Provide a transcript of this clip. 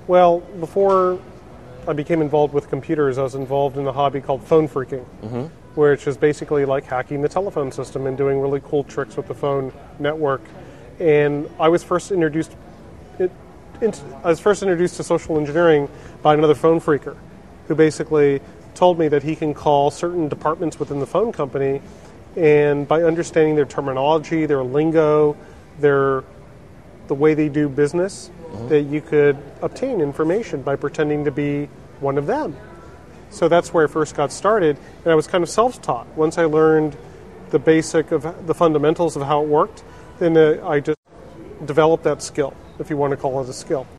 Well, before I became involved with computers, I was involved in a hobby called phone phreaking, which is basically like hacking the telephone system and doing really cool tricks with the phone network. And I was first introduced to social engineering by another phone phreaker, who basically told me that he can call certain departments within the phone company, and by understanding their terminology, their lingo, the way they do business, that you could obtain information by pretending to be one of them. So that's where I first got started, and I was kind of self-taught. Once I learned the fundamentals of how it worked, then I just developed that skill, if you want to call it a skill.